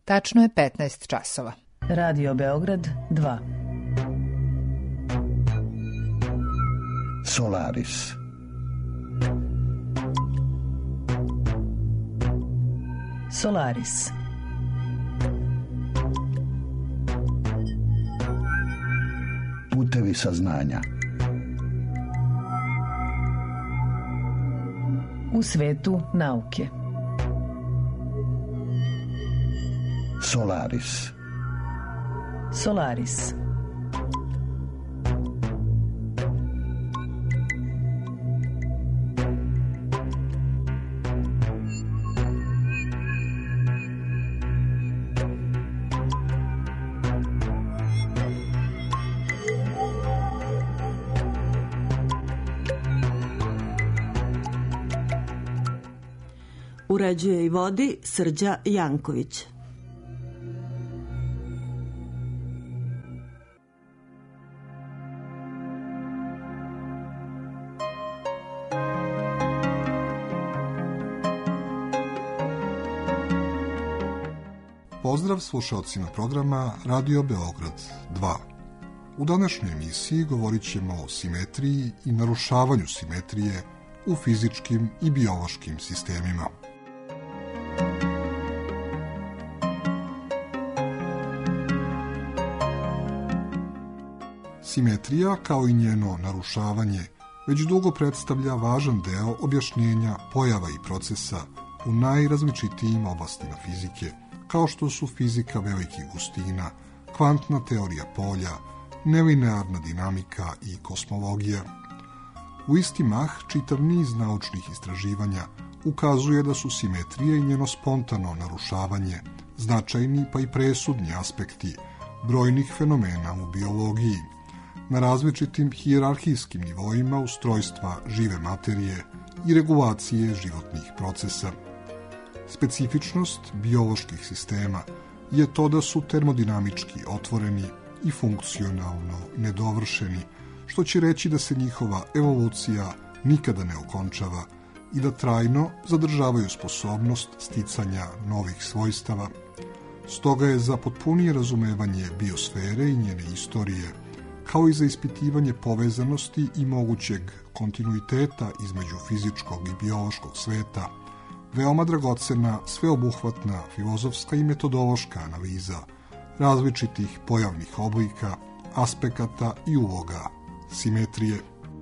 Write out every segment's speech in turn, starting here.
Tačno je 15 časova. Radio Beograd 2. Solaris. Solaris. Putevi saznanja. U svetu nauke. Solaris. Solaris. Uređuje i vodi Srđa Janković. Pozdrav slušalcima programa Radio Beograd 2. U današnjoj emisiji govorit ćemo o simetriji i narušavanju simetrije u fizičkim i biološkim sistemima. Simetrija, kao i njeno narušavanje, već dugo predstavlja važan deo objašnjenja pojava i procesa u najrazličitijim oblastima fizike, kao što su fizika velikih gustina, kvantna teorija polja, nelinearna dinamika i kosmologija. U isti mah, čitav niz naučnih istraživanja ukazuje da su simetrije i njeno spontano narušavanje značajni pa i presudni aspekti brojnih fenomena u biologiji, na različitim hijerarhijskim nivoima ustrojstva žive materije i regulacije životnih procesa. Specifičnost bioloških sistema je to da su termodinamički otvoreni i funkcionalno nedovršeni, što će reći da se njihova evolucija nikada ne okončava i da trajno zadržavaju sposobnost sticanja novih svojstava. Stoga je za potpunije razumevanje biosfere i njene istorije, kao i za ispitivanje povezanosti i mogućeg kontinuiteta između fizičkog i biološkog sveta, veoma dragocena, sveobuhvatna filozofska i metodološka analiza različitih pojavnih oblika, aspekata i uloga simetrije.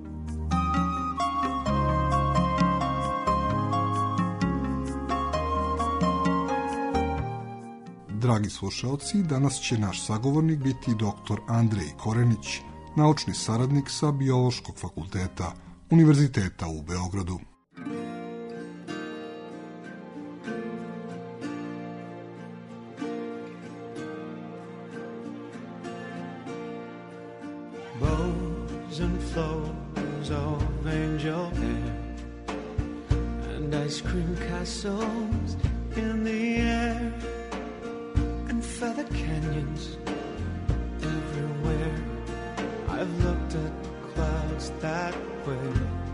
Dragi slušalci, danas će naš sagovornik biti dr. Andrej Korenić, naučni saradnik sa Biološkog fakulteta Univerziteta u Beogradu. Bows and flows of angel hair and ice cream castles in the air and feather canyons everywhere. I've looked at clouds that way,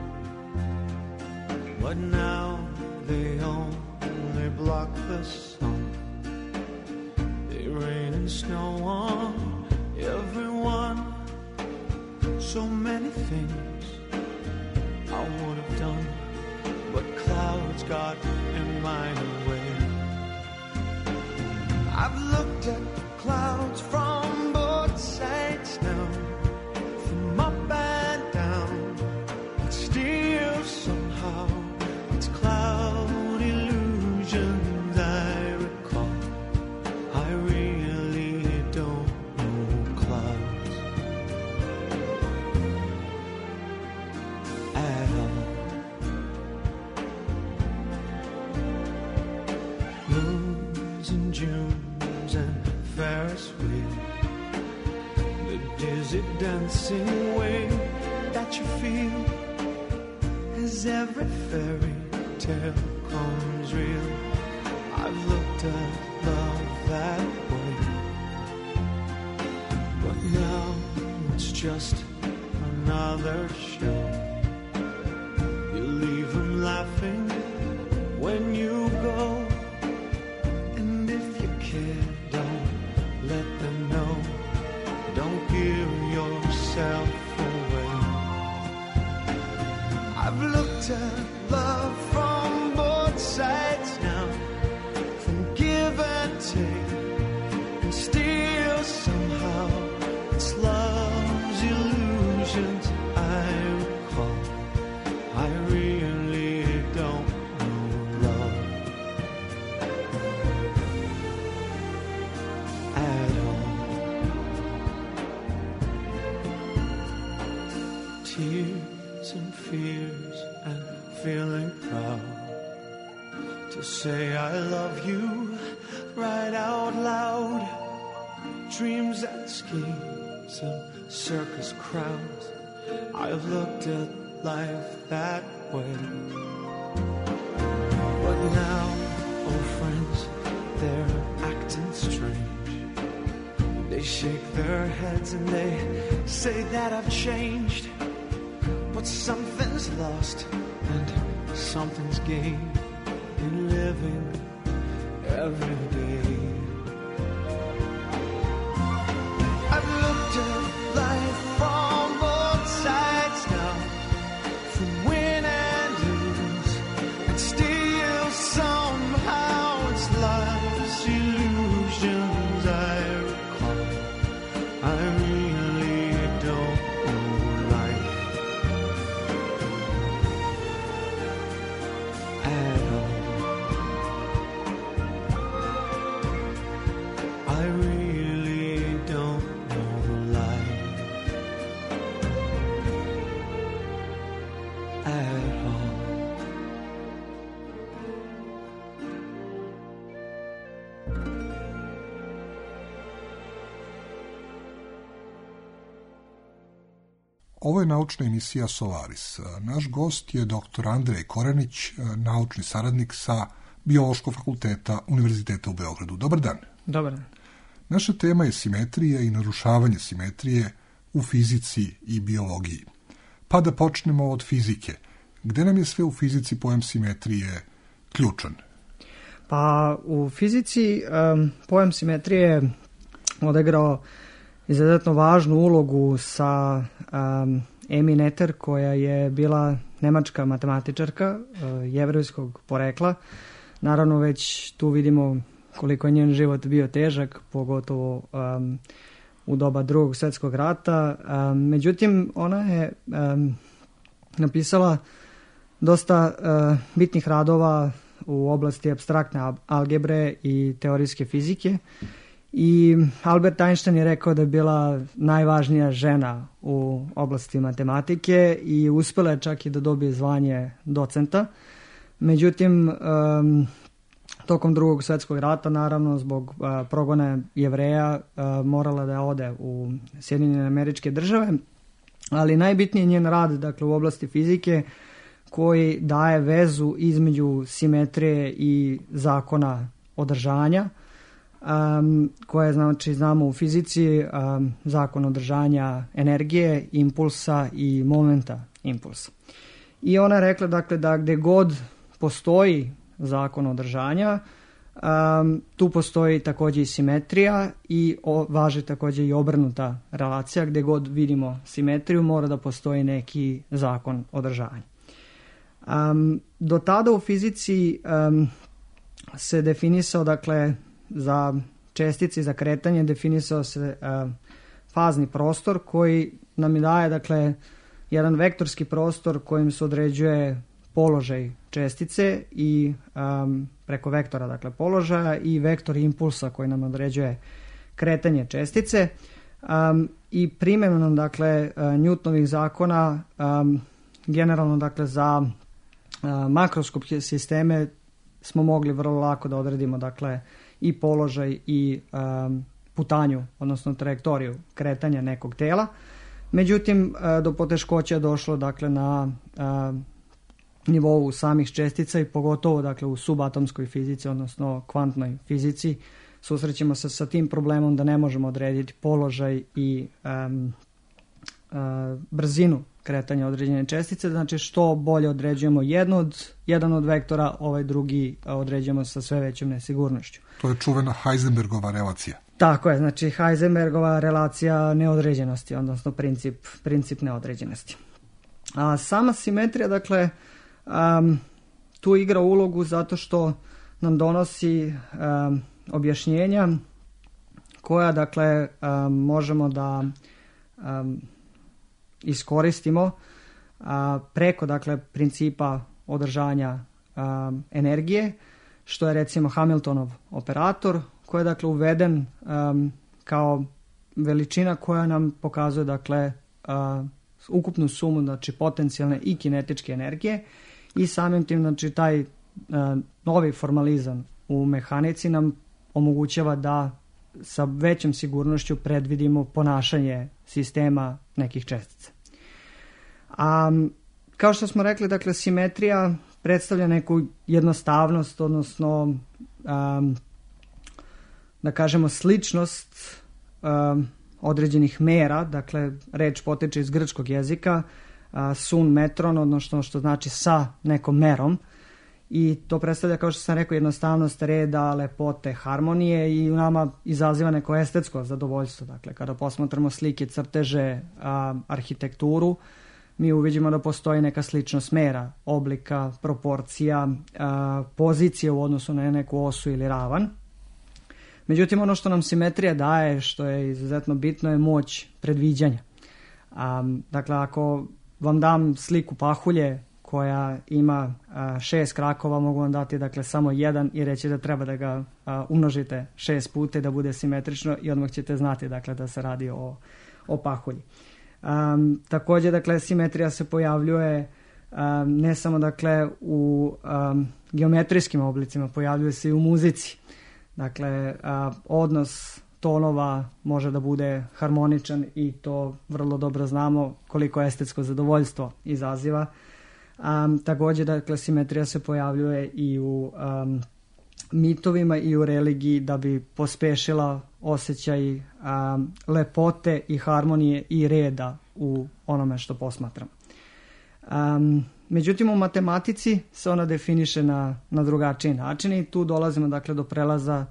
but now they only block the sun. They rain and snow on everyone. So many things I would have done, but clouds got in my way. I've looked at clouds from both sides now, from up and down, but still somehow it's cloud illusions I recall. I really don't know clouds at all. Moons and Junes and Ferris wheel, the dizzy dancing way that you feel as every fairy tale comes real. I've looked at love that way, but now it's just another show. You leave them laughing when you go, and if you care, say I love you right out loud. Dreams and schemes and circus crowds. I've looked at life that way. But now, old friends, they're acting strange. They shake their heads and they say that I've changed. But something's lost and something's gained in living every day. I've looked at life from both sides now, from win and lose, and still somehow it's life's illusions I recall. I really don't know life at all. I really don't know life at all. Ovo je naučna emisija Solaris. Naš gost je dr. Andrej Korenić, naučni saradnik sa Biološkog fakulteta Univerziteta u Beogradu. Dobar dan. Dobar dan. Naša tema je simetrija i narušavanje simetrije u fizici i biologiji. Pa da počnemo od fizike. Gde nam je sve u fizici pojam simetrije ključan? Pa u fizici pojam simetrije je odigrao izuzetno važnu ulogu sa Amy Noether, koja je bila nemačka matematičarka jevrejskog porekla. Naravno, već tu vidimo koliko je njen život bio težak, pogotovo u doba Drugog svjetskog rata. Međutim, ona je napisala dosta bitnih radova u oblasti apstraktne algebre i teorijske fizike. I Albert Einstein je rekao da je bila najvažnija žena u oblasti matematike i uspjela je čak i da dobije zvanje docenta. Međutim, tokom Drugog svjetskog rata, naravno, zbog progona Jevreja, morala da ode u Sjedinjene Američke Države, ali najbitniji je njen rad, dakle, u oblasti fizike, koji daje vezu između simetrije i zakona održanja, koje, znači, znamo u fizici, zakon održanja energije, impulsa i momenta impulsa. I ona je rekla, dakle, da gdje god postoji zakon održanja, tu postoji također i simetrija i važi također i obrnuta relacija. Gdje god vidimo simetriju, mora da postoji neki zakon održanja. Do tada u fizici se definisao, dakle, za čestice, za kretanje, definisao se fazni prostor koji nam daje, dakle, jedan vektorski prostor kojim se određuje položaj čestice i preko vektora, dakle, položaja, i vektor impulsa koji nam određuje kretanje čestice. I primjenom, dakle, Newtonovih zakona, generalno, dakle, za makroskopske sisteme smo mogli vrlo lako da odredimo, dakle, i položaj i putanju, odnosno trajektoriju kretanja nekog tela. Međutim, do poteškoća je došlo, dakle, na nivou samih čestica i pogotovo, dakle, u subatomskoj fizici, odnosno kvantnoj fizici, susrećemo se sa tim problemom da ne možemo odrediti položaj i brzinu kretanja određene čestice. Znači, što bolje određujemo jedan od vektora, ovaj drugi određujemo sa sve većom nesigurnošću. To je čuvena Heisenbergova relacija. Tako je, znači Heisenbergova relacija neodređenosti, odnosno princip neodređenosti. A sama simetrija, dakle, tu igra ulogu zato što nam donosi objašnjenja koja, dakle, možemo da iskoristimo preko, dakle, principa održanja energije, što je, recimo, Hamiltonov operator, koji je, dakle, uveden kao veličina koja nam pokazuje, dakle, ukupnu sumu, znači, potencijalne i kinetičke energije, i samim tim, znači, taj novi formalizam u mehanici nam omogućava da sa većom sigurnošću predvidimo ponašanje sistema nekih čestica. A kao što smo rekli, dakle, simetrija predstavlja neku jednostavnost, odnosno da kažemo sličnost određenih mera, dakle reč potiče iz grčkog jezika, sun metron, odnosno što znači sa nekom merom, i to predstavlja, kao što sam rekao, jednostavnost reda, lepote, harmonije i u nama izaziva neko estetsko zadovoljstvo. Dakle, kada posmatramo slike, crteže, arhitekturu, mi uvidimo da postoji neka sličnost mera, oblika, proporcija, pozicije u odnosu na neku osu ili ravan. Međutim, ono što nam simetrija daje, što je izuzetno bitno, je moć predviđanja. Dakle, ako vam dam sliku pahulje koja ima 6 krakova, mogu vam dati, dakle, samo jedan i reći da treba da ga umnožite 6 puta da bude simetrično i odmah ćete znati, dakle, da se radi o pahulji. Također, dakle, simetrija se pojavljuje ne samo, dakle, u geometrijskim oblicima, pojavljuje se i u muzici. Dakle, odnos tonova može da bude harmoničan i to vrlo dobro znamo koliko estetsko zadovoljstvo izaziva. Također, dakle, simetrija se pojavljuje i u mitovima i u religiji da bi pospešila osjećaj lepote i harmonije i reda u onome što posmatramo. Međutim, u matematici se ona definiše na drugačiji način i tu dolazimo, dakle, do prelaza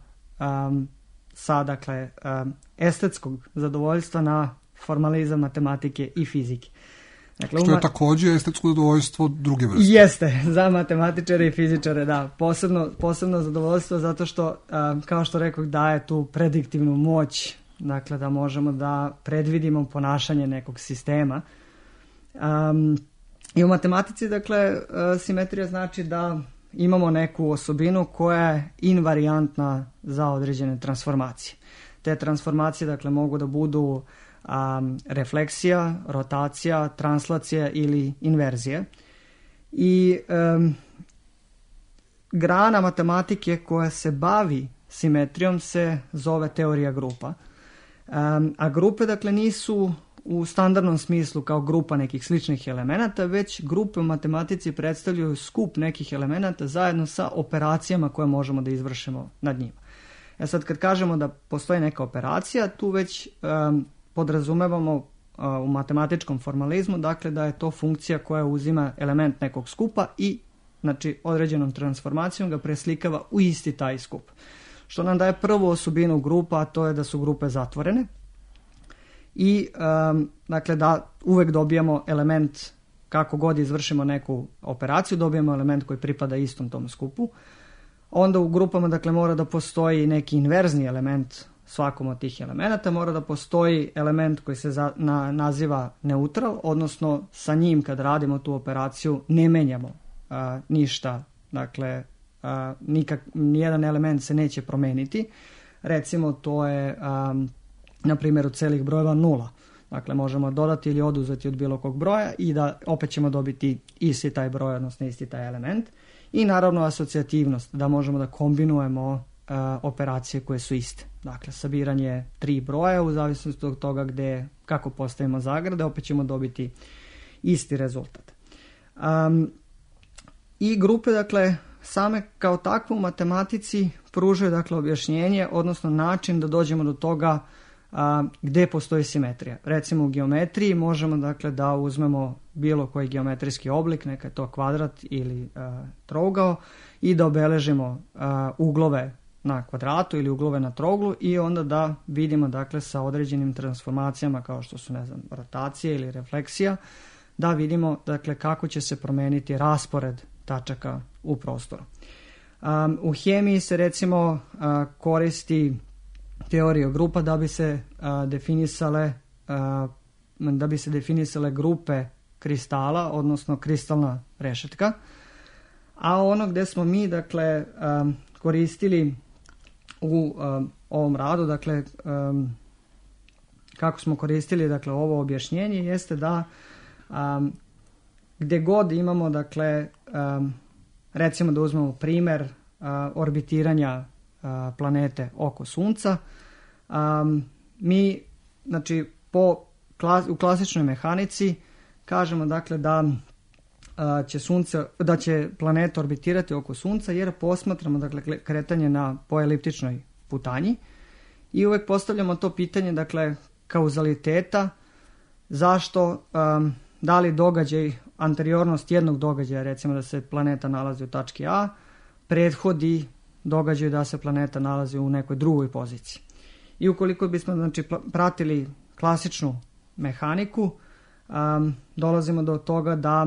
sa, dakle, estetskog zadovoljstva na formalizam matematike i fizike. Dakle, što je također estetsko zadovoljstvo druge vrste. Jeste, za matematičare i fizičare, da. Posebno zadovoljstvo zato što, kao što rekao, daje tu prediktivnu moć, dakle, da možemo da predvidimo ponašanje nekog sistema. I u matematici, dakle, simetrija znači da imamo neku osobinu koja je invarijantna za određene transformacije. Te transformacije, dakle, mogu da budu refleksija, rotacija, translacija ili inverzija. I grana matematike koja se bavi simetrijom se zove teorija grupa. A grupe, dakle, nisu u standardnom smislu kao grupa nekih sličnih elemenata, već grupe u matematici predstavljaju skup nekih elemenata zajedno sa operacijama koje možemo da izvršimo nad njima. Sad, kad kažemo da postoji neka operacija, tu već podrazumevamo u matematičkom formalizmu, dakle, da je to funkcija koja uzima element nekog skupa i, znači, određenom transformacijom ga preslikava u isti taj skup. Što nam daje prvu osobinu grupa, a to je da su grupe zatvorene. I, dakle, da uvek dobijamo element, kako god izvršimo neku operaciju, dobijemo element koji pripada istom tom skupu. Onda u grupama, dakle, mora da postoji neki inverzni element svakom od tih elemenata, mora da postoji element koji se naziva neutral, odnosno sa njim kad radimo tu operaciju ne menjamo ništa, dakle, nijedan element se neće promeniti. Recimo, to je na primjeru celih brojeva 0. Dakle, možemo dodati ili oduzeti od bilo kog broja i da opet ćemo dobiti isti taj broj, odnosno isti taj element. I naravno asocijativnost, da možemo da kombinujemo operacije koje su iste. Dakle, sabiranje 3 broja u zavisnosti od toga kako postavimo zagrade, opet ćemo dobiti isti rezultat. I grupe, dakle, same kao takve u matematici pružaju, dakle, objašnjenje, odnosno način da dođemo do toga gde postoji simetrija. Recimo, u geometriji možemo, dakle, da uzmemo bilo koji geometrijski oblik, neka je to kvadrat ili trougao, i da obeležimo uglove na kvadratu ili uglove na trouglu i onda da vidimo, dakle, sa određenim transformacijama kao što su, ne znam, rotacija ili refleksija, da vidimo, dakle, kako će se promeniti raspored tačaka u prostoru. U hemiji se, recimo, koristi teorija grupa da bi se definisale grupe kristala, odnosno kristalna rešetka. A ono gde smo mi, dakle, koristili u ovom radu, dakle, kako smo koristili, dakle, ovo objašnjenje jeste da gde god imamo, dakle, recimo da uzmemo primer orbitiranja planete oko Sunca. Mi, znači, u klasičnoj mehanici kažemo dakle da će planeta orbitirati oko Sunca jer posmatramo dakle kretanje po eliptičnoj putanji i uvijek postavljamo to pitanje dakle kauzaliteta, zašto, da li događaj, anteriornost jednog događaja, recimo da se planeta nalazi u tački A, prethodi događaju da se planeta nalazi u nekoj drugoj poziciji. I ukoliko bismo znači pratili klasičnu mehaniku, dolazimo do toga da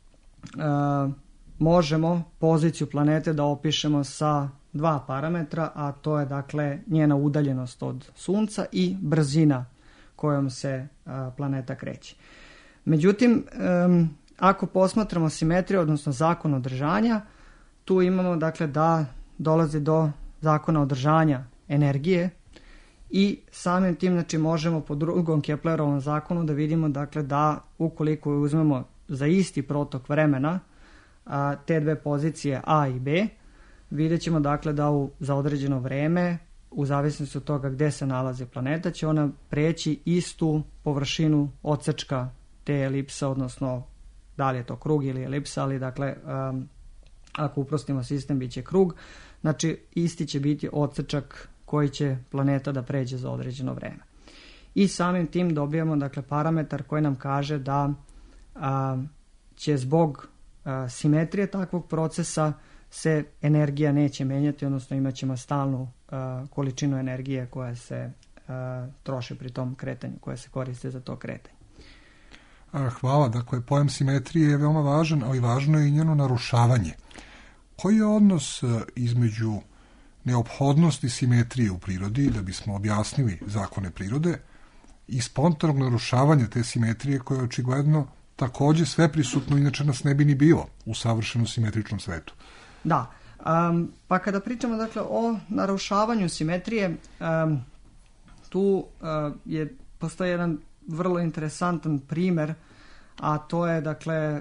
možemo poziciju planete da opišemo sa dva parametra, a to je dakle njena udaljenost od Sunca i brzina kojom se planeta kreće. Međutim, ako posmatramo simetriju, odnosno zakon održanja, tu imamo dakle da dolazi do zakona održanja energije i samim tim znači možemo po drugom Keplerovom zakonu da vidimo dakle da ukoliko uzmemo za isti protok vremena te dve pozicije A i B, vidjet ćemo dakle da za određeno vreme, u zavisnosti od toga gdje se nalazi planeta, će ona preći istu površinu odsečka te elipse, odnosno da li je to krug ili elipsa, ali dakle ako uprostimo sistem bit će krug, znači isti će biti odsečak koji će planeta da pređe za određeno vreme. I samim tim dobijamo dakle parametar koji nam kaže da će zbog simetrije takvog procesa se energija neće menjati, odnosno imat ćemo stalnu količinu energije koja se troši pri tom kretanju, koja se koriste za to kretanje. Hvala. Dakle, pojam simetrije je veoma važan, ali važno je i njeno narušavanje. Koji je odnos između neophodnosti simetrije u prirodi, da bismo objasnili zakone prirode, i spontanog narušavanja te simetrije koje je očigledno također sve prisutno, inače nas ne bi ni bilo u savršeno simetričnom svetu? Da, pa kada pričamo dakle o narušavanju simetrije, tu postoji jedan vrlo interesantan primjer, a to je dakle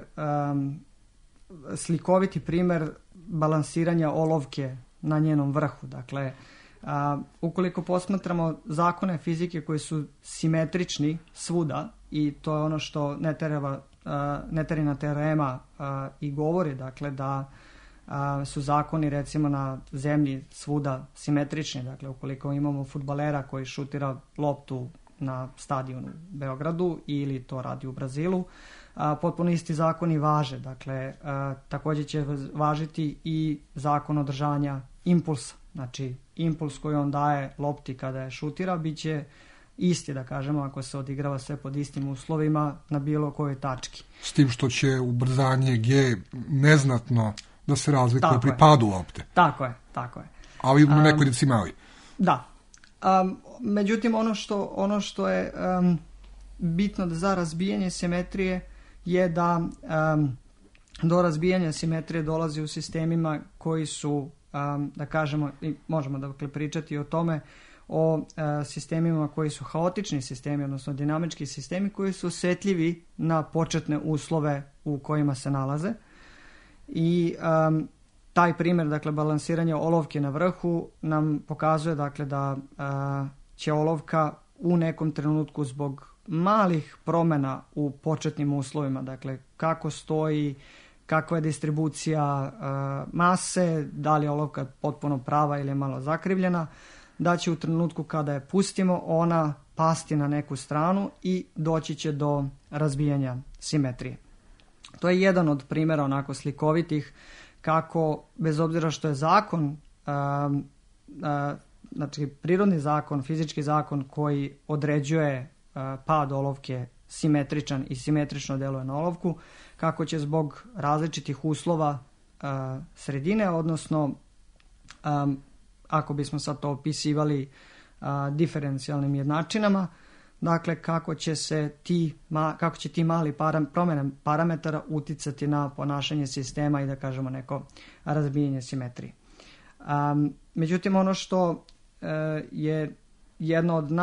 slikoviti primjer balansiranja olovke na njenom vrhu. Dakle, ukoliko posmatramo zakone fizike koji su simetrični svuda, i to je ono što Neterina teorema i govori, dakle da su zakoni recimo na zemlji svuda simetrični. Dakle, ukoliko imamo fudbalera koji šutira loptu na stadionu u Beogradu ili to radi u Brazilu, potpuno isti zakoni važe. Dakle, također će važiti i zakon održanja impulsa. Znači, impuls koji on daje lopti kada je šutira bit će isti, da kažemo, ako se odigrava sve pod istim uslovima na bilo kojoj tački. S tim što će ubrzanje G neznatno da se razlikuje pri padu lopte. Tako je. Ali u nekoj decimali. Da. Međutim, ono što je bitno za razbijanje simetrije je da do razbijanja simetrije dolazi u sistemima koji su, da kažemo, možemo dakle pričati o tome, o sistemima koji su haotični sistemi, odnosno dinamički sistemi koji su osjetljivi na početne uslove u kojima se nalaze. I taj primjer, dakle, balansiranja olovke na vrhu nam pokazuje, dakle, da će olovka u nekom trenutku zbog malih promjena u početnim uslovima, dakle, kako stoji, kakva je distribucija mase, da li je olovka potpuno prava ili je malo zakrivljena, da će u trenutku kada je pustimo ona pasti na neku stranu i doći će do razbijanja simetrije. To je jedan od primjera onako slikovitih kako, bez obzira što je zakon, znači prirodni zakon, fizički zakon koji određuje pad olovke simetričan i simetrično djeluje na olovku, kako će zbog različitih uslova sredine, odnosno ako bismo sad to opisivali diferencijalnim jednačinama, dakle kako će ti mali promjene parametara uticati na ponašanje sistema i da kažemo neko razbijanje simetrije. Međutim, ono što je jedno od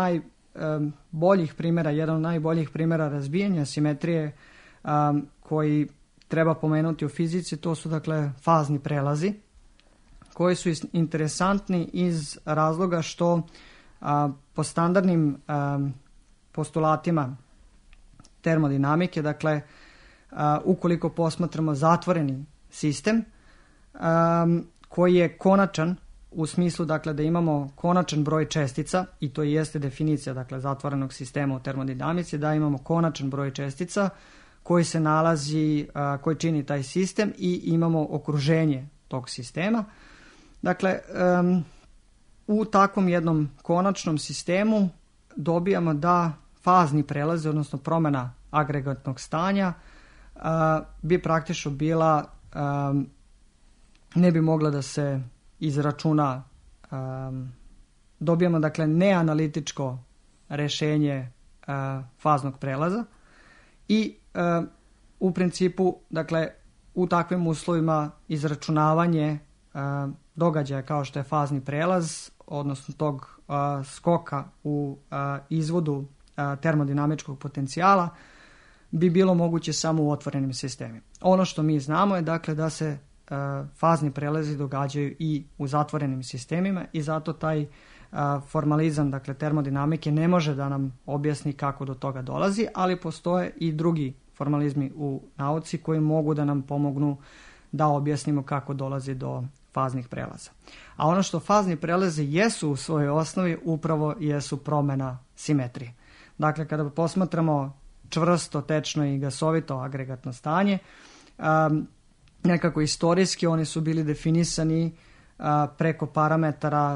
najboljih primjera razbijanja simetrije koji treba pomenuti u fizici, to su dakle fazni prelazi, koji su interesantni iz razloga što po standardnim postulatima termodinamike, dakle ukoliko posmatramo zatvoreni sistem koji je konačan u smislu dakle da imamo konačan broj čestica, i to jeste definicija dakle zatvorenog sistema u termodinamici, da imamo konačan broj čestica koji se nalazi, koji čini taj sistem, i imamo okruženje tog sistema. Dakle, u takvom jednom konačnom sistemu dobijamo da fazni prelazi, odnosno promjena agregatnog stanja, bi praktično bila, ne bi mogla da se izračuna. Dobijamo dakle neanalitičko rješenje faznog prelaza i u principu dakle u takvim uslovima izračunavanje događaja kao što je fazni prelaz, odnosno tog skoka u izvodu termodinamičkog potencijala, bi bilo moguće samo u otvorenim sistemima. Ono što mi znamo je dakle da se fazni prelazi događaju i u zatvorenim sistemima, i zato taj formalizam dakle termodinamike ne može da nam objasni kako do toga dolazi, ali postoje i drugi formalizmi u nauci koji mogu da nam pomognu da objasnimo kako dolazi do faznih prelaza. A ono što fazni prelazi jesu u svojoj osnovi upravo jesu promjena simetrije. Dakle, kada posmatramo čvrsto, tečno i gasovito agregatno stanje, nekako istorijski oni su bili definisani preko parametara,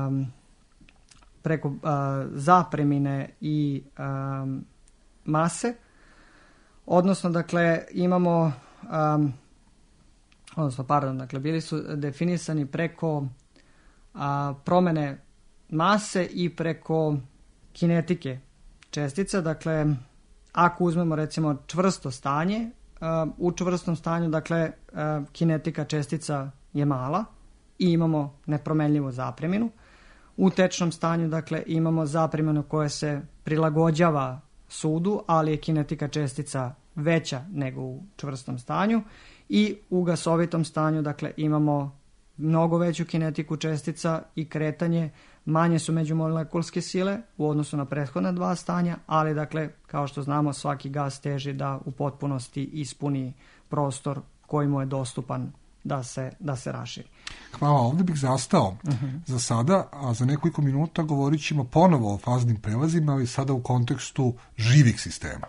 preko zapremine i mase, odnosno dakle imamo dakle bili su definisani preko promjene mase i preko kinetike čestica. Dakle, ako uzmemo recimo čvrsto stanje, u čvrstom stanju dakle kinetika čestica je mala i imamo nepromenljivu zapreminu. U tečnom stanju dakle imamo zapreminu koja se prilagođava sudu, ali je kinetika čestica veća nego u čvrstom stanju, i u gasovitom stanju dakle imamo mnogo veću kinetiku čestica i kretanje, manje su međumolekulske sile u odnosu na prethodna dva stanja, ali dakle kao što znamo svaki gas teži da u potpunosti ispuni prostor koji mu je dostupan da se raširi. Hvala, ovdje bih zastao za sada, a za nekoliko minuta govorit ćemo ponovo o faznim prelazima, ali sada u kontekstu živih sistema.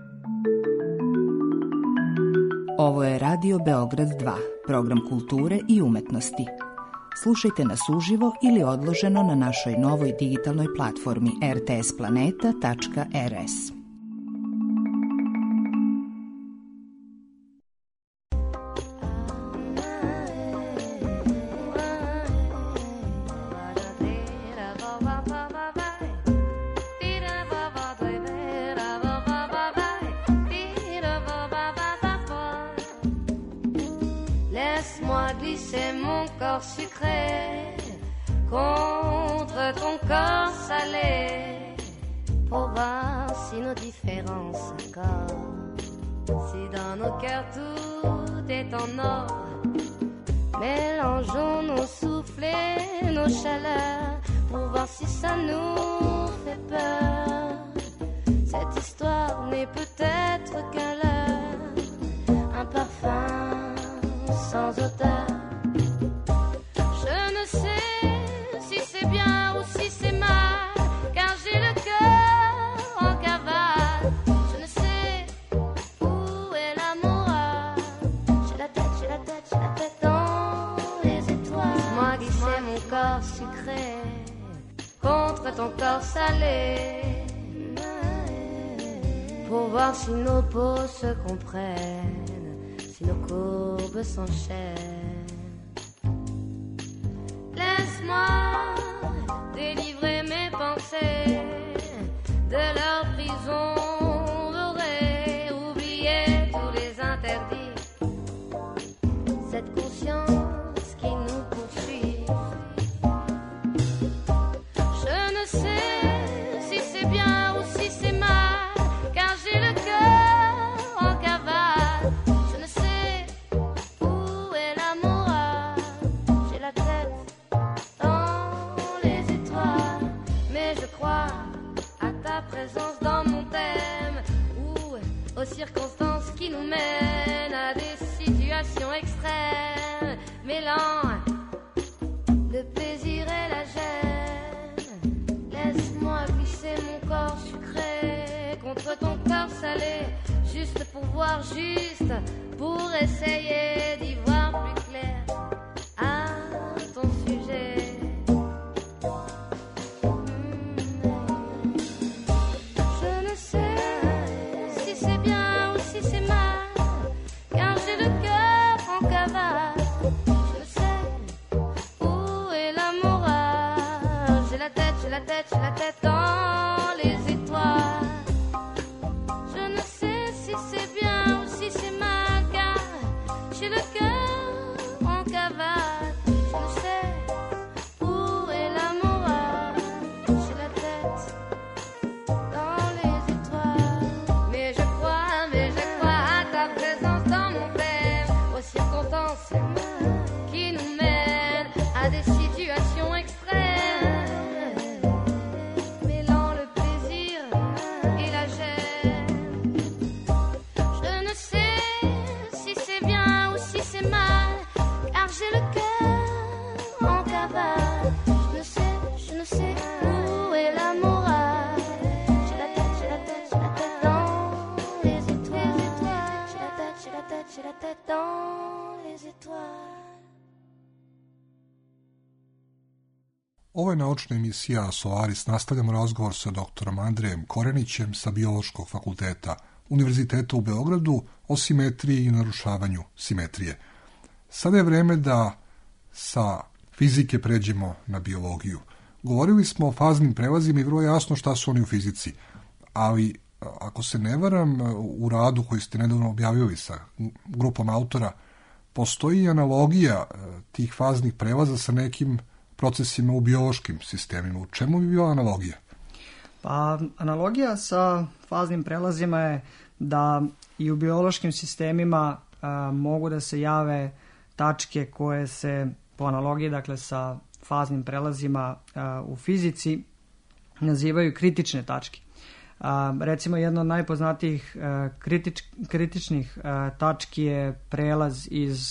Ovo je Radio Beograd 2, program kulture i umetnosti. Slušajte nas uživo ili odloženo na našoj novoj digitalnoj platformi rtsplaneta.rs. Laisse-moi glisser mon corps sucré contre ton corps salé pour voir si nos différences s'accordent, si dans nos cœurs tout est en or. Mélangeons nos souffles et nos chaleurs pour voir si ça nous fait peur. Cette histoire n'est peut-être qu'un leurre, un parfum sans odeur. Je ne sais si c'est bien ou si c'est mal, car j'ai le cœur en cavale. Je ne sais où est la morale. J'ai la tête dans les étoiles. Moi glisser mon corps sucré contre ton corps salé, pour voir si nos peaux se comprennent, si nos courbes s'enchaînent. Laisse-moi délivrer mes pensées de leur prison dorée, oublier tous les interdits, cette conscience qui nous poursuit. Je ne sais si c'est bien ou si c'est mal, car j'ai le cœur en cavale. Je ne sais crois à ta présence dans mon thème ou aux circonstances qui nous mènent à des situations extrêmes, mêlant le plaisir et la gêne. Laisse-moi glisser mon corps sucré contre ton corps salé, juste pour voir juste, pour essayer d'y voir plus clair à ton sujet. Je ne sais si c'est bien ou si c'est mal, car j'ai le cœur en cavale. Je sais où est la morale. J'ai la tête dans les étoiles. Je ne sais si c'est bien ou si c'est mal, car j'ai le cœur en cavale. Je ne sais où est la morale. J'ai la tête dans les étoiles. Mais je crois à ta présence dans mon thème, aux circonstances qui nous mènent à des situations extrêmes, mêlant le plaisir et la gêne. Je ne sais si c'est bien ou si c'est mal, car j'ai le cœur en cavale. Je ne sais où est la morale. J'ai la tête dans les étoiles. J'ai la tête dans les étoiles. Ovo je naučna emisija Solaris. Nastavljamo razgovor sa doktorom Andrejem Korenićem sa Biološkog fakulteta Univerziteta u Beogradu o simetriji i narušavanju simetrije. Sada je vreme da sa fizike pređemo na biologiju. Govorili smo o faznim prelazima i vrlo jasno šta su oni u fizici, ali ako se ne varam, u radu koji ste nedavno objavili sa grupom autora, postoji analogija tih faznih prelaza sa nekim procesima u biološkim sistemima. U čemu bi bila analogija? Pa, analogija sa faznim prelazima je da i u biološkim sistemima mogu da se jave tačke koje se po analogiji, dakle sa faznim prelazima u fizici, nazivaju kritične tačke. Recimo, jedna od najpoznatijih kritičnih tački je prelaz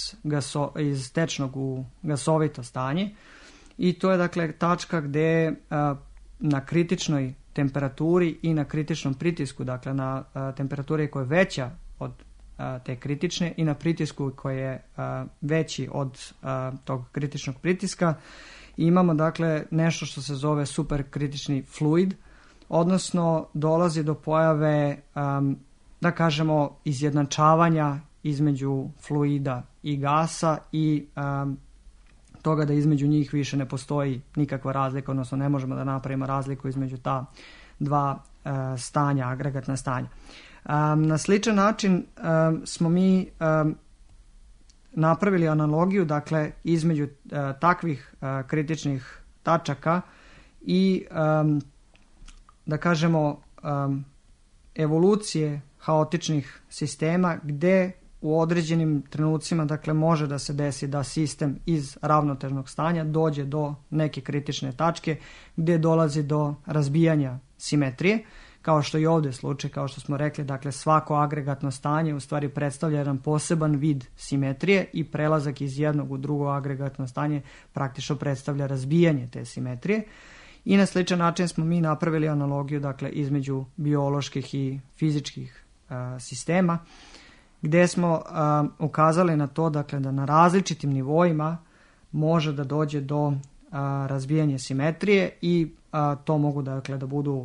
iz tečnog u gasovito stanje, i to je dakle tačka gde na kritičnoj temperaturi i na kritičnom pritisku, dakle na temperaturi koja je veća od te kritične i na pritisku koji je veći od tog kritičnog pritiska, imamo dakle nešto što se zove superkritični fluid, odnosno dolazi do pojave, da kažemo, izjednačavanja između fluida i gasa i toga da između njih više ne postoji nikakva razlika, odnosno ne možemo da napravimo razliku između ta dva stanja, agregatna stanja. Na sličan način smo mi napravili analogiju, dakle, između takvih kritičnih tačaka i, da kažemo, evolucije haotičnih sistema, gde u određenim trenucima, dakle, može da se desi da sistem iz ravnotežnog stanja dođe do neke kritične tačke gde dolazi do razbijanja simetrije, kao što i ovdje slučaj, kao što smo rekli, dakle, svako agregatno stanje u stvari predstavlja jedan poseban vid simetrije i prelazak iz jednog u drugo agregatno stanje praktično predstavlja razbijanje te simetrije. I na sličan način smo mi napravili analogiju, dakle, između bioloških i fizičkih sistema, gde smo ukazali na to, dakle, da na različitim nivoima može da dođe do razbijanja simetrije i to mogu, dakle, da budu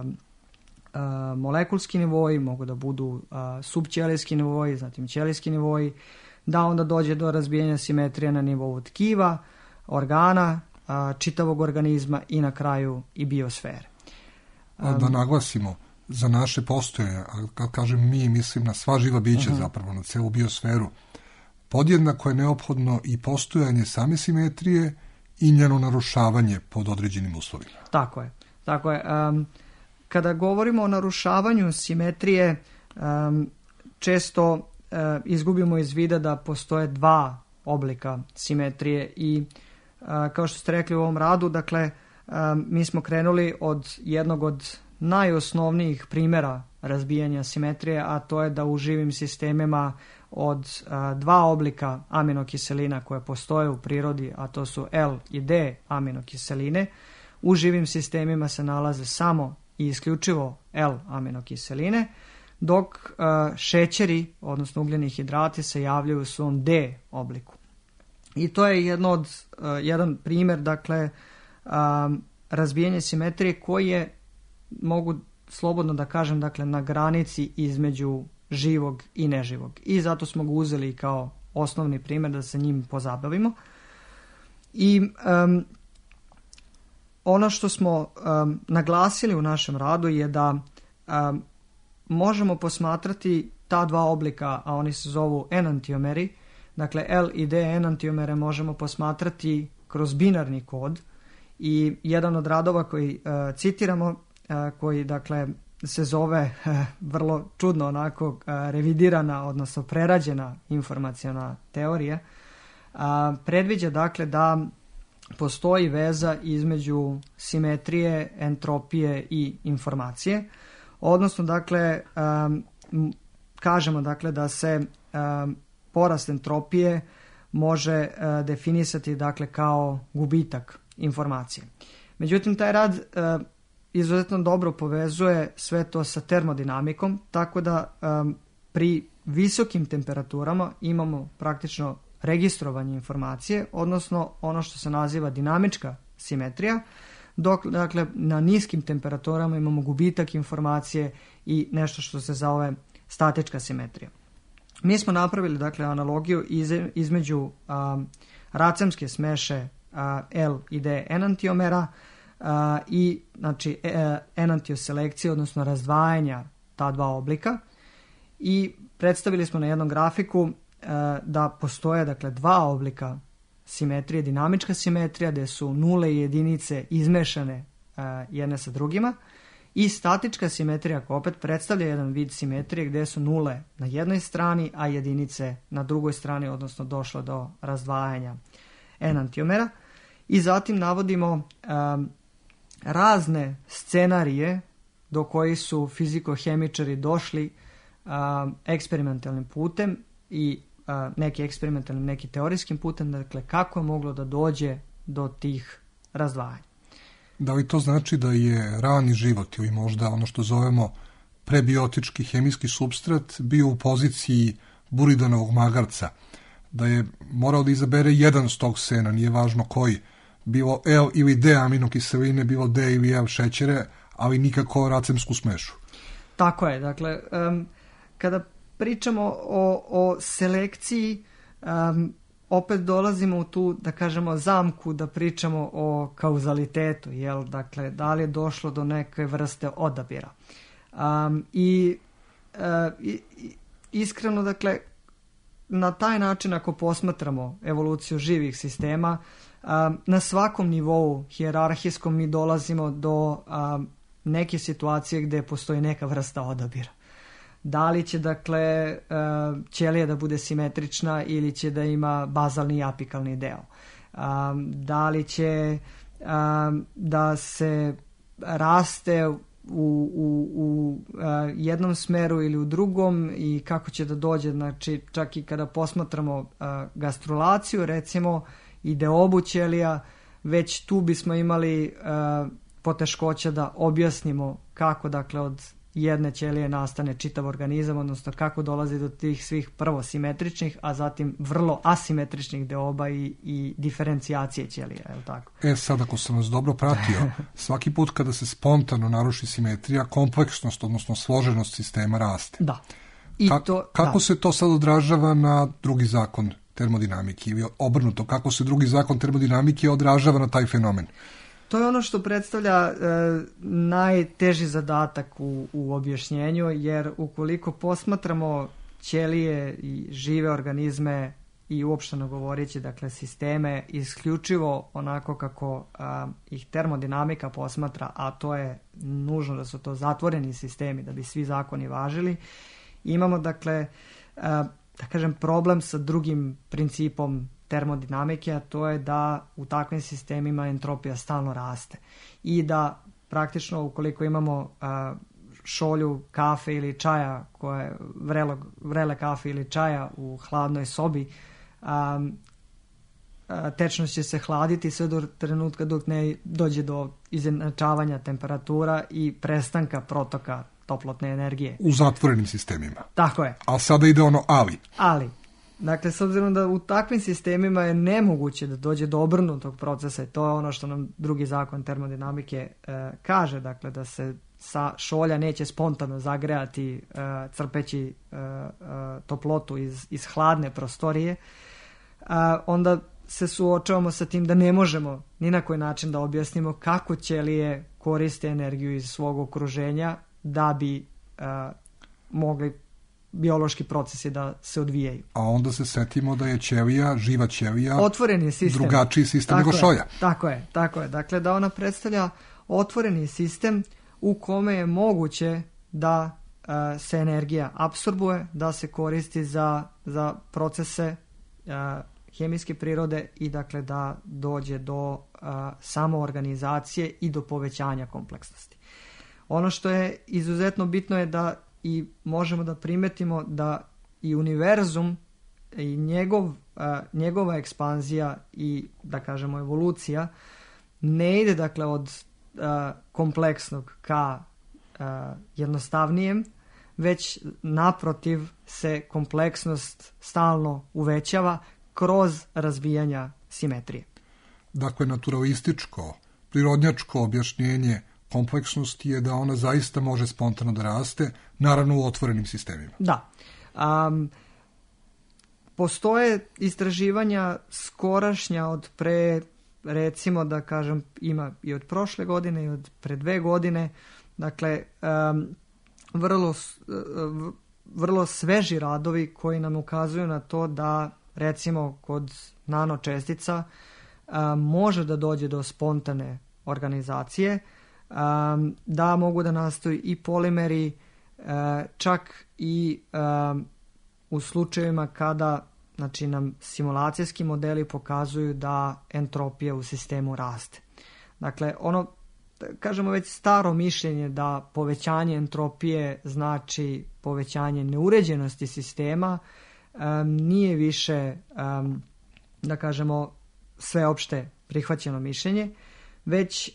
molekulski nivoji, mogu da budu subćelijski nivoji, zatim ćelijski nivoji, da onda dođe do razbijanja simetrije na nivou tkiva, organa, čitavog organizma i na kraju i biosfere. Da naglasimo, za naše postojanje, a kad kažem mi, mislim na sva živa bića, zapravo na celu biosferu, podjednako je neophodno i postojanje same simetrije i njeno narušavanje pod određenim uslovima. Tako je. Kada govorimo o narušavanju simetrije, često izgubimo iz vida da postoje dva oblika simetrije i kao što ste rekli u ovom radu, dakle, mi smo krenuli od jednog od najosnovnijih primjera razbijanja simetrije, a to je da u živim sistemima od dva oblika aminokiselina koje postoje u prirodi, a to su L i D aminokiseline, u živim sistemima se nalaze samo i isključivo L aminokiseline, dok šećeri, odnosno ugljeni hidrati, se javljaju u svom D obliku. I to je jedan primjer, dakle, razbijanje simetrije koji je, mogu slobodno da kažem, dakle, na granici između živog i neživog. I zato smo ga uzeli kao osnovni primjer da se njim pozabavimo. I ono što smo naglasili u našem radu je da možemo posmatrati ta dva oblika, a oni se zovu enantiomeri, dakle L i D enantiomere možemo posmatrati kroz binarni kod, i jedan od radova koji citiramo, koji dakle se zove vrlo čudno onako revidirana, odnosno prerađena informaciona teorija, predviđa dakle da postoji veza između simetrije, entropije i informacije, odnosno dakle kažemo dakle da se porast entropije može definisati dakle kao gubitak informacije. Međutim, taj rad izuzetno dobro povezuje sve to sa termodinamikom, tako da pri visokim temperaturama imamo praktično registrovanje informacije, odnosno ono što se naziva dinamička simetrija, dok dakle na niskim temperaturama imamo gubitak informacije i nešto što se zove statička simetrija. Mi smo napravili dakle analogiju između racemske smeše L i D enantiomera i znači enantioselekcije, odnosno razdvajanja ta dva oblika, i predstavili smo na jednom grafiku da postoje dakle dva oblika simetrije, dinamička simetrija gdje su nule i jedinice izmešane jedne sa drugima, i statička simetrija koja opet predstavlja jedan vid simetrije gdje su nule na jednoj strani, a jedinice na drugoj strani, odnosno došlo do razdvajanja enantiomera. I zatim navodimo razne scenarije do kojih su fizikohemičari došli eksperimentalnim putem i neki eksperimentalnim, neki teorijskim putem, dakle kako je moglo da dođe do tih razdvajanja. Da li to znači da je rani život ili možda ono što zovemo prebiotički hemijski supstrat bio u poziciji buridanovog magarca, da je morao da izabere jedan s tog sena, nije važno koji, bilo L ili D aminokiseline, bilo D ili L šećere, ali nikako racemsku smešu? Tako je, dakle, kada pričamo o selekciji, opet dolazimo u tu, da kažemo, zamku da pričamo o kauzalitetu, jel? Dakle, da li je došlo do neke vrste odabira. Iskreno, dakle, na taj način ako posmatramo evoluciju živih sistema, na svakom nivou hijerarhijskom mi dolazimo do neke situacije gdje postoji neka vrsta odabira. Da li će, dakle, ćelija da bude simetrična ili će da ima bazalni i apikalni deo? Da li će da se raste u jednom smeru ili u drugom, i kako će da dođe, znači čak i kada posmatramo gastrulaciju recimo i deobu ćelija, već tu bismo imali poteškoća da objasnimo kako dakle od jedne ćelije nastane čitav organizam, odnosno kako dolazi do tih svih prvo simetričnih, a zatim vrlo asimetričnih deoba i diferencijacije ćelija, je li tako? Sad ako sam vas dobro pratio, svaki put kada se spontano naruši simetrija, kompleksnost, odnosno složenost sistema raste. Da. Kako se to sad odražava na drugi zakon termodinamike, ili obrnuto, kako se drugi zakon termodinamike odražava na taj fenomen? To je ono što predstavlja najteži zadatak u objašnjenju, jer ukoliko posmatramo ćelije i žive organizme i uopšteno govoreći, dakle, sisteme isključivo onako kako ih termodinamika posmatra, a to je nužno da su to zatvoreni sistemi da bi svi zakoni važili, imamo, dakle, da kažem, problem sa drugim principom termodinamike, a to je da u takvim sistemima entropija stalno raste i da praktično ukoliko imamo šolju kafe ili čaja, koje vrele kafe ili čaja u hladnoj sobi, tečnost će se hladiti sve do trenutka dok ne dođe do izjednačavanja temperatura i prestanka protoka toplotne energije. U zatvorenim sistemima. Tako je. Ali sada ide ono ali. Dakle, s obzirom da u takvim sistemima je nemoguće da dođe do obrnutog procesa, i to je ono što nam drugi zakon termodinamike kaže, dakle da se šolja neće spontano zagrejati crpeći toplotu iz hladne prostorije, onda se suočavamo sa tim da ne možemo ni na koji način da objasnimo kako ćelije koriste energiju iz svog okruženja da bi mogli biološki procesi da se odvijaju. A onda se setimo da je ćelija, živa ćelija, otvoreni sistem, drugačiji sistem nego šolja. Tako je. Dakle, da ona predstavlja otvoreni sistem u kome je moguće da se energija apsorbuje, da se koristi za procese hemijske prirode i dakle da dođe do samoorganizacije i do povećanja kompleksnosti. Ono što je izuzetno bitno je da i možemo da primetimo da i univerzum i njegova ekspanzija i da kažemo evolucija ne ide dakle od kompleksnog ka jednostavnijem, već naprotiv se kompleksnost stalno uvećava kroz razvijanja simetrije. Dakle, naturalističko, prirodnjačko objašnjenje kompleksnosti je da ona zaista može spontano da raste, naravno u otvorenim sistemima. Da. Postoje istraživanja skorašnja od pre, recimo da kažem, ima i od prošle godine i od pre 2 godine, dakle, vrlo sveži radovi koji nam ukazuju na to da recimo kod nanočestica može da dođe do spontane organizacije, da mogu da nastaju i polimeri, čak i u slučajevima kada znači, nam simulacijski modeli pokazuju da entropija u sistemu raste. Dakle, ono, kažemo već staro mišljenje da povećanje entropije znači povećanje neuređenosti sistema, nije više, da kažemo, sveopšte prihvaćeno mišljenje, već,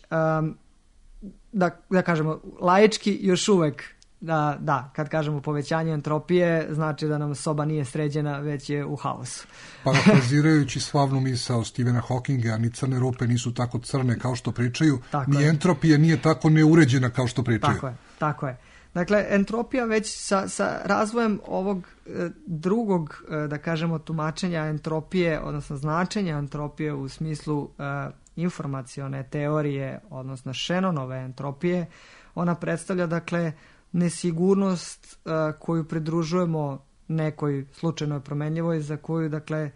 da kažemo, laički još uvek, da, kad kažemo povećanje entropije, znači da nam soba nije sređena, već je u haosu. Parafrazirajući slavnu misao Stephena Hawkinga, ni crne rupe nisu tako crne kao što pričaju, ni entropija nije tako neuređena kao što pričaju. Tako je. Dakle, entropija već sa razvojem ovog drugog, da kažemo, tumačenja entropije, odnosno značenja entropije u smislu informacione teorije, odnosno Shannonove entropije, ona predstavlja, dakle, nesigurnost koju pridružujemo nekoj slučajnoj promenljivoj za koju, dakle,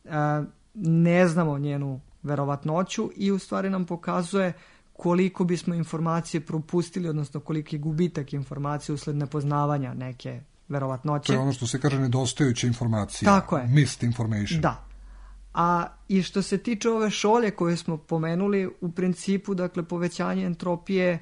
ne znamo njenu verovatnoću i u stvari nam pokazuje koliko bismo informacije propustili, odnosno koliki gubitak informacije usled nepoznavanja neke verovatnoće. To je ono što se kaže nedostajuća informacija. Tako je. Missed information. Da. A i što se tiče ove koje smo pomenuli, u principu, dakle, povećanje entropije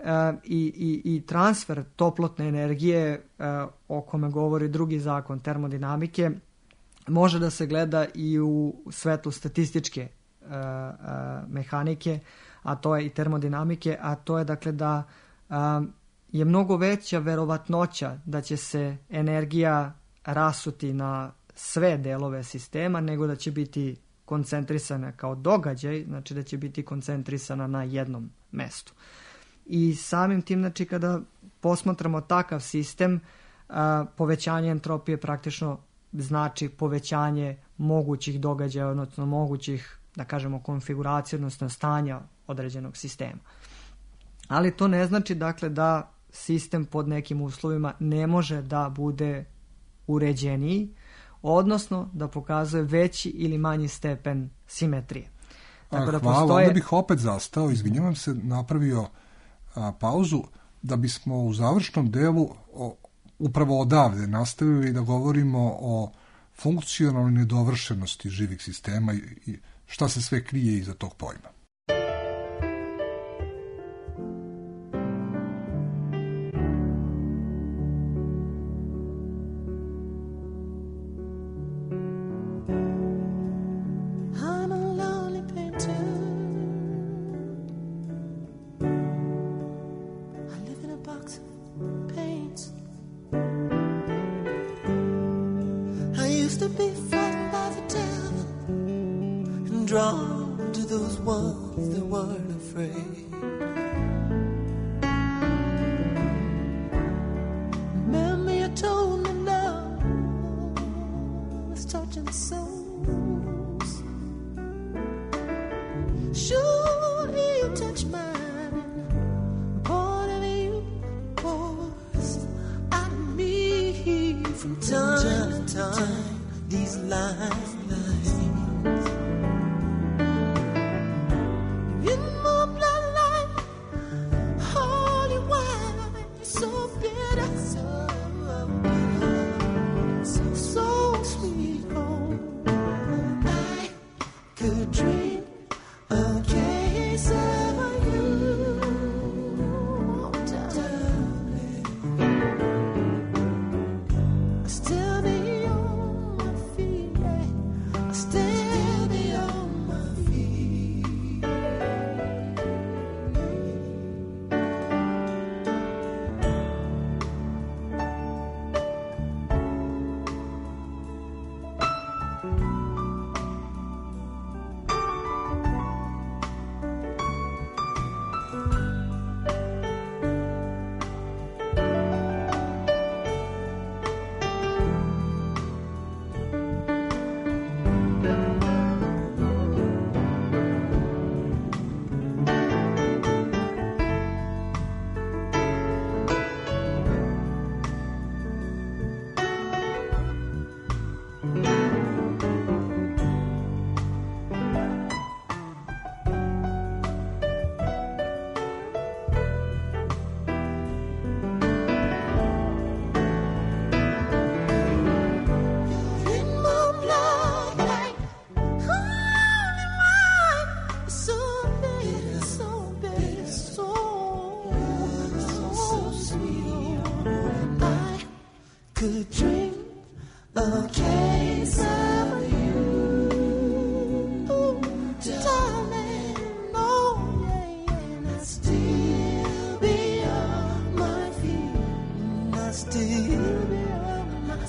i transfer toplotne energije, o kome govori drugi zakon termodinamike, može da se gleda i u svetlu statističke mehanike, a to je i termodinamike, a to je, dakle, da je mnogo veća verovatnoća da će se energija rasuti na sve delove sistema nego da će biti koncentrisana kao događaj, znači da će biti koncentrisana na jednom mestu. I samim tim, znači, kada posmatramo takav sistem, povećanje entropije praktično znači povećanje mogućih događaja, odnosno mogućih, da kažemo, konfiguracija, odnosno stanja određenog sistema. Ali to ne znači, dakle, da sistem pod nekim uslovima ne može da bude uređeniji, odnosno da pokazuje veći ili manji stepen simetrije. Hvala, onda bih opet zastao, izvinjavam se, napravio pauzu da bismo u završnom delu upravo odavde nastavili da govorimo o funkcionalnoj nedovršenosti živih sistema i šta se sve krije iza tog pojma. Drawn to those ones that weren't afraid. Remember you told me love was touching souls. Sure you touch mine. Part of you pours out of me from time to time. These lines. Could drink a case of you, darling, oh yeah, and I'd still be on my feet, and I'd still be on my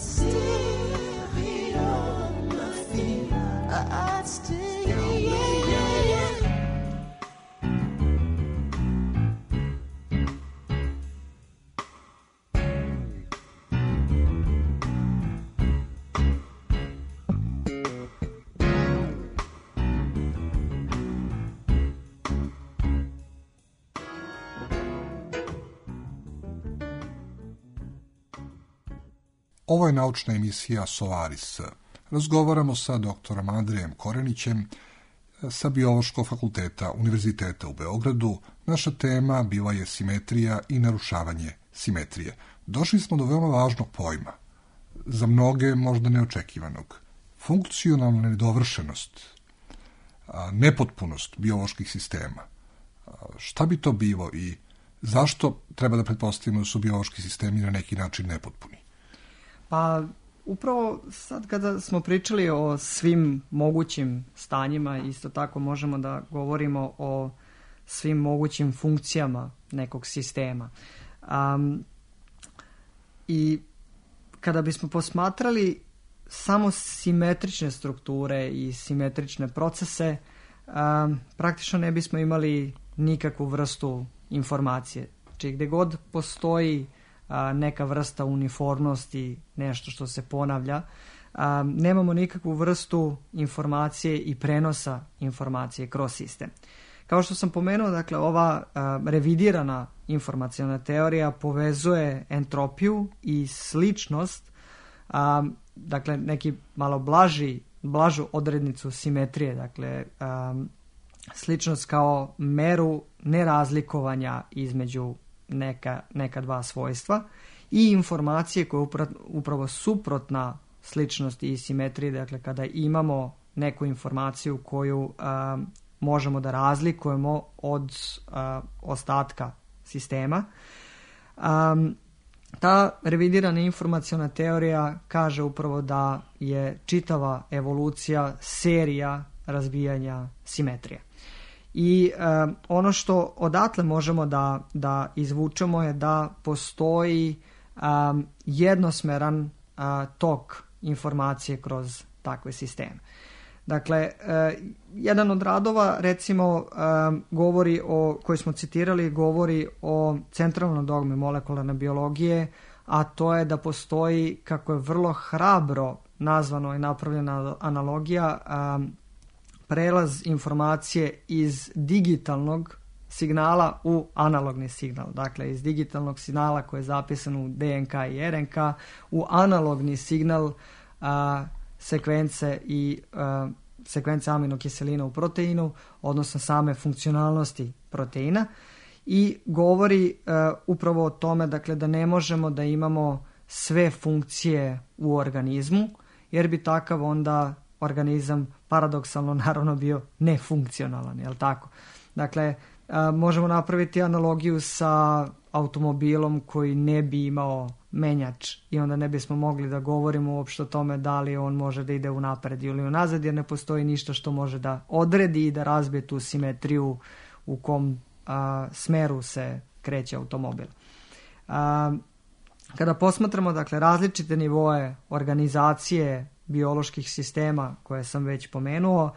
feet, I'd still, yeah. Ovo je naučna emisija Solaris. Razgovaramo sa doktorom Andrejem Korenićem sa Biološkog fakulteta Univerziteta u Beogradu. Naša tema bila je simetrija i narušavanje simetrije. Došli smo do veoma važnog pojma, za mnoge možda neočekivanog. Funkcionalna nedovršenost, nepotpunost bioloških sistema. Šta bi to bilo i zašto treba da pretpostavimo da su biološki sistemi na neki način nepotpuni? Pa upravo sad kada smo pričali o svim mogućim stanjima, isto tako možemo da govorimo o svim mogućim funkcijama nekog sistema. I kada bismo posmatrali samo simetrične strukture i simetrične procese, praktično ne bismo imali nikakvu vrstu informacije. Znači gde god postoji neka vrsta uniformnosti, nešto što se ponavlja, nemamo nikakvu vrstu informacije i prenosa informacije kroz sistem. Kao što sam pomenuo, dakle, ova revidirana informaciona teorija povezuje entropiju i sličnost, dakle, neki malo blažu odrednicu simetrije, dakle, sličnost kao meru nerazlikovanja između neka dva svojstva i informacije koja je upravo suprotna sličnosti i simetrije, dakle kada imamo neku informaciju koju možemo da razlikujemo od ostatka sistema. Ta revidirana informaciona teorija kaže upravo da je čitava evolucija serija razvijanja simetrije. I ono što odatle možemo da izvučemo je da postoji jednosmeran tok informacije kroz takve sisteme. Dakle, jedan od radova, recimo, govori koji smo citirali, govori o centralnom dogmi molekularne biologije, a to je da postoji, kako je vrlo hrabro nazvano i napravljena analogija, prelaz informacije iz digitalnog signala u analogni signal. Dakle, iz digitalnog signala koji je zapisan u DNK i RNK u analogni signal sekvence aminokiselina u proteinu, odnosno same funkcionalnosti proteina, i govori upravo o tome, dakle, da ne možemo da imamo sve funkcije u organizmu, jer bi takav onda organizam paradoksalno naravno bio nefunkcionalan, jel tako? Dakle, možemo napraviti analogiju sa automobilom koji ne bi imao menjač i onda ne bismo mogli da govorimo uopšte o tome da li on može da ide unapred ili unazad, jer ne postoji ništa što može da odredi i da razbije tu simetriju u kom smeru se kreće automobil. Kada posmatramo, dakle, različite nivoe organizacije bioloških sistema koje sam već pomenuo,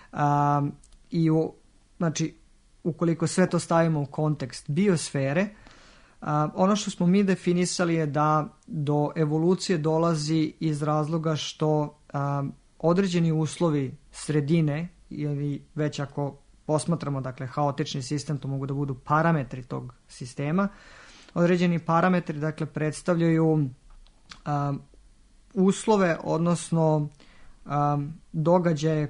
znači, ukoliko sve to stavimo u kontekst biosfere, ono što smo mi definisali je da do evolucije dolazi iz razloga što određeni uslovi sredine, ili već ako posmatramo, dakle, haotični sistem, to mogu da budu parametri tog sistema, određeni parametri, dakle, predstavljaju uslove, odnosno događaje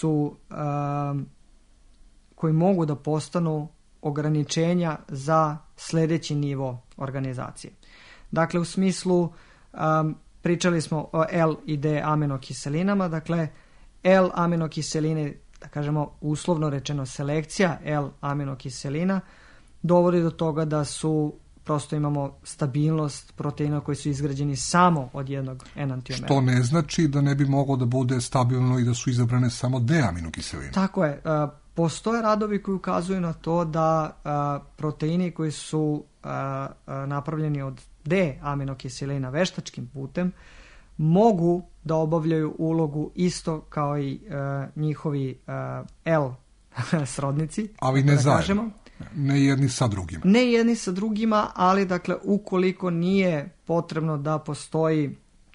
koji mogu da postanu ograničenja za sljedeći nivo organizacije. Dakle, u smislu, pričali smo o L i D aminokiselinama, dakle, L aminokiseline, da kažemo uslovno rečeno selekcija L aminokiselina, dovodi do toga da prosto imamo stabilnost proteina koji su izgrađeni samo od jednog enantiomera. Što ne znači da ne bi moglo da bude stabilno i da su izabrane samo D aminokiseline. Tako je. Postoje radovi koji ukazuju na to da proteini koji su napravljeni od D aminokiselina veštačkim putem mogu da obavljaju ulogu isto kao i njihovi L srodnici. Ali ne zajedno. Ne jedni sa drugima. Ne jedni sa drugima, ali, dakle, ukoliko nije potrebno da postoji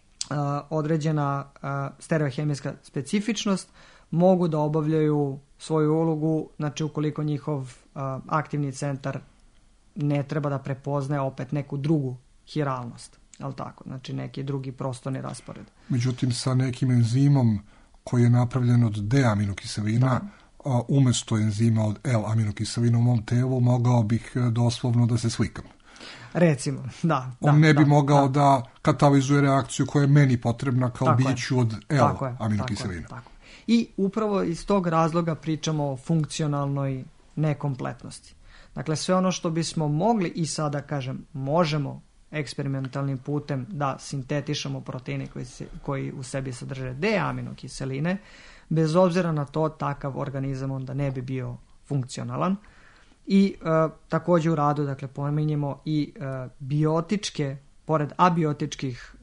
određena stereohemijska specifičnost, mogu da obavljaju svoju ulogu, znači ukoliko njihov aktivni centar ne treba da prepoznaje opet neku drugu hiralnost, ali tako, znači neki drugi prostorni raspored. Međutim, sa nekim enzimom koji je napravljen od D aminokiselina, umjesto enzima od L aminokiselina u mom telu, mogao bih doslovno da se slikam. Recimo, da. On ne bi mogao da katalizuje reakciju koja je meni potrebna kao biću od L aminokiselina. Tako. I upravo iz tog razloga pričamo o funkcionalnoj nekompletnosti. Dakle, sve ono što bismo mogli i sada, kažem, možemo eksperimentalnim putem da sintetišemo proteine koji u sebi sadrže D aminokiseline, bez obzira na to, takav organizam onda ne bi bio funkcionalan. I također u radu, dakle, pominjemo i biotičke, pored abiotičkih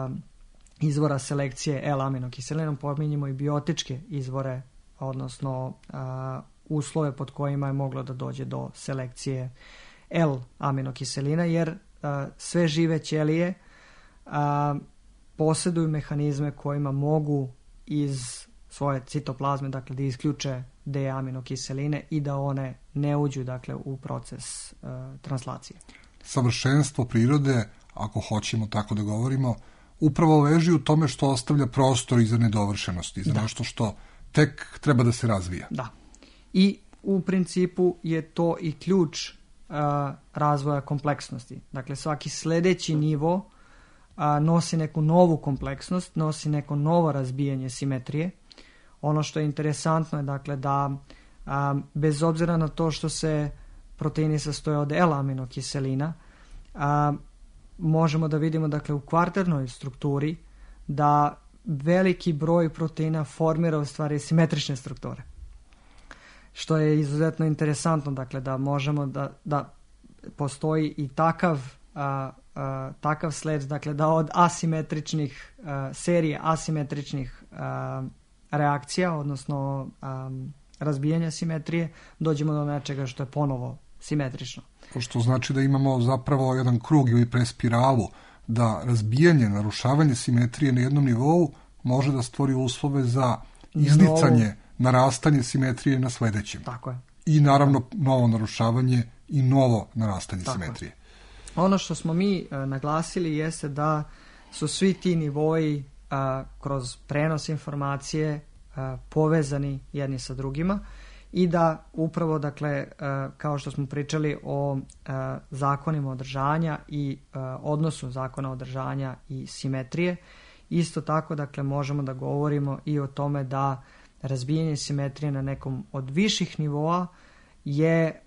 izvora selekcije L aminokiselinom, pominjemo i biotičke izvore, odnosno uslove pod kojima je moglo da dođe do selekcije L aminokiselina, jer sve žive ćelije posjeduju mehanizme kojima mogu iz svoje citoplazme, dakle, da isključe D aminokiseline i da one ne uđu, dakle, u proces translacije. Savršenstvo prirode, ako hoćemo tako da govorimo, upravo leži u tome što ostavlja prostor iza nedovršenosti, za nešto što tek treba da se razvija. Da. I u principu je to i ključ razvoja kompleksnosti. Dakle, svaki sljedeći nivo nosi neku novu kompleksnost, nosi neko novo razbijanje simetrije. Ono što je interesantno je dakle da bez obzira na to što se proteini sastoje od L-aminokiselina, možemo da vidimo dakle u kvarternoj strukturi da veliki broj proteina formira u stvari simetrične strukture. Što je izuzetno interesantno, dakle da možemo da postoji i takav sled, dakle da od asimetričnih serije asimetričnih reakcija, odnosno razbijanja simetrije, dođemo do nečega što je ponovo simetrično. Što znači da imamo zapravo jedan krug ili prespiralu, da razbijanje, narušavanje simetrije na jednom nivou može da stvori uslove za iznicanje, narastanje simetrije na sledećem. Tako je. I naravno novo narušavanje i novo narastanje simetrije. Ono što smo mi naglasili jeste da su svi ti nivoi kroz prenos informacije povezani jedni sa drugima i da upravo, dakle, kao što smo pričali o zakonima održanja i odnosu zakona održanja i simetrije, isto tako, dakle, možemo da govorimo i o tome da razbijanje simetrije na nekom od viših nivoa je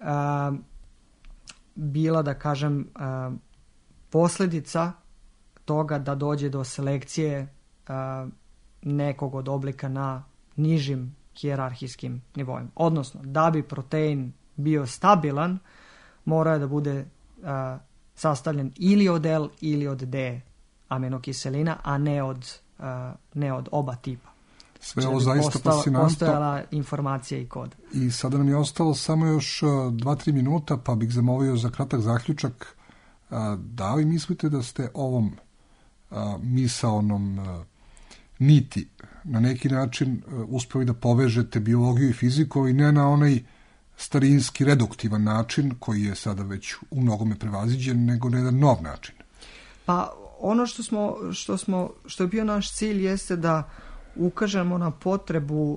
bila, da kažem, posljedica toga da dođe do selekcije nekog od oblika na nižim hijerarhijskim nivoima. Odnosno, da bi protein bio stabilan, mora da bude sastavljen ili od L ili od D aminokiselina, a ne od oba tipa. Sve ovo zaista fascinantno. Postojala informacija i kod. I sada nam je ostalo samo još 2-3 minuta, pa bih zamolio za kratak zaključak. Da li mislite da ste ovom misaonom niti na neki način uspeli da povežete biologiju i fiziku, ali ne na onaj starinski reduktivan način koji je sada već u mnogome prevaziđen, nego na jedan nov način? Pa ono što je bio naš cilj jeste da ukažemo na potrebu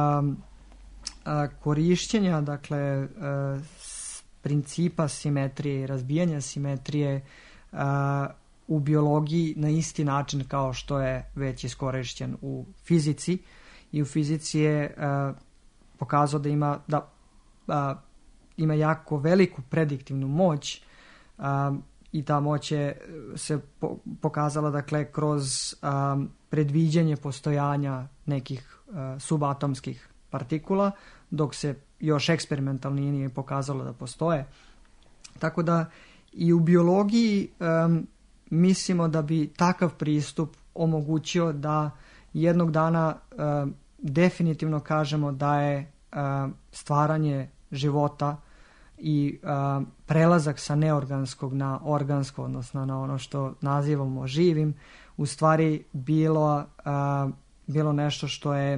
korišćenja, dakle, principa simetrije i razbijanja simetrije u biologiji na isti način kao što je već iskorišćen u fizici. I u fizici je pokazao da ima jako veliku prediktivnu moć i ta moć je se pokazala, dakle, kroz predviđanje postojanja nekih subatomskih partikula, dok se još eksperimentalno nije pokazalo da postoje. Tako da i u biologiji mislimo da bi takav pristup omogućio da jednog dana definitivno kažemo da je stvaranje života i prelazak sa neorganskog na organsko, odnosno na ono što nazivamo živim, u stvari bilo nešto što je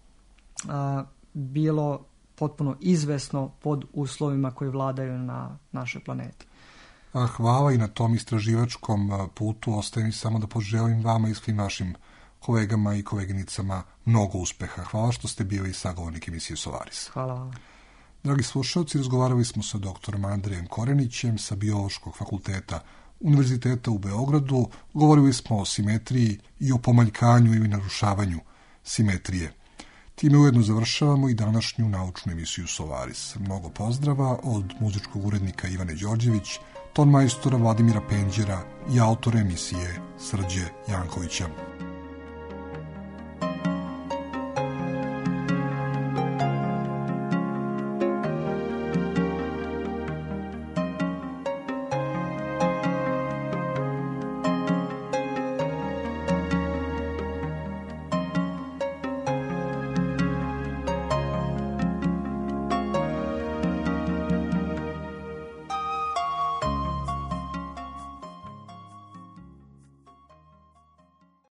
bilo potpuno izvesno pod uslovima koji vladaju na našoj planeti. Hvala i na tom istraživačkom putu. Ostaje mi samo da poželim vama i svim našim kolegama i koleginicama mnogo uspeha. Hvala što ste bili sagovornik emisije Solaris. Hvala vam. Dragi slušalci, razgovarali smo sa doktorom Andrejem Korenićem sa Biološkog fakulteta Univerziteta u Beogradu. Govorili smo o simetriji i o pomanjkanju ili narušavanju simetrije. Time ujedno završavamo i današnju naučnu emisiju Solaris. Mnogo pozdrava od muzičkog urednika Ivane Đorđević, ton majstora Vladimira Penđera i autora emisije Srđe Jankovića.